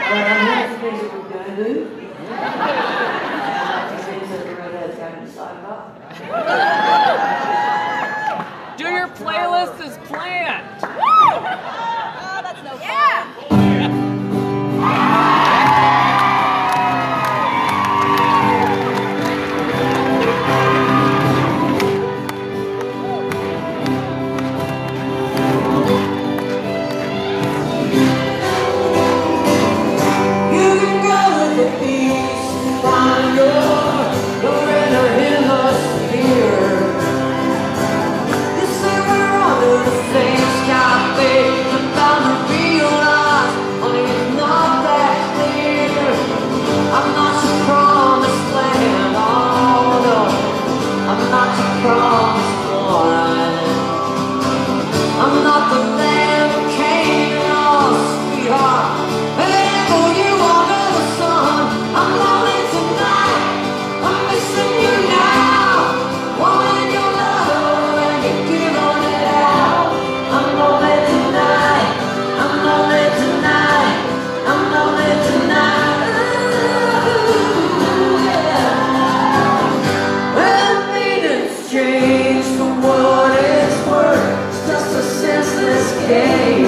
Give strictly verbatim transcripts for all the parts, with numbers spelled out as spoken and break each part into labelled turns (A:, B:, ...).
A: But I'm here to speak with Gunny Lou. He says that the redhead's got to decide about.
B: Do your playlist as planned.
C: Oh, that's no fun.
A: I'm not the man who came in all, sweetheart. Whenever you under the sun, I'm lonely tonight. I'm missing you now. Wanting your love and you're giving it out. I'm lonely tonight. I'm lonely tonight. I'm lonely tonight. Ooh, yeah. Well, meaning's changed from what it's worth. Just a senseless game.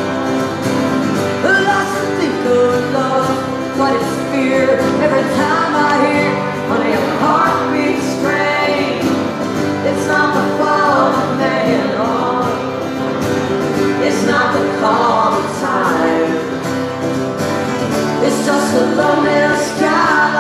A: I lost to think of love, but it's fear. Every time I hear honey, a heartbeat strain. It's not the fault of man, oh. It's not the call of time. It's just a lonely sky.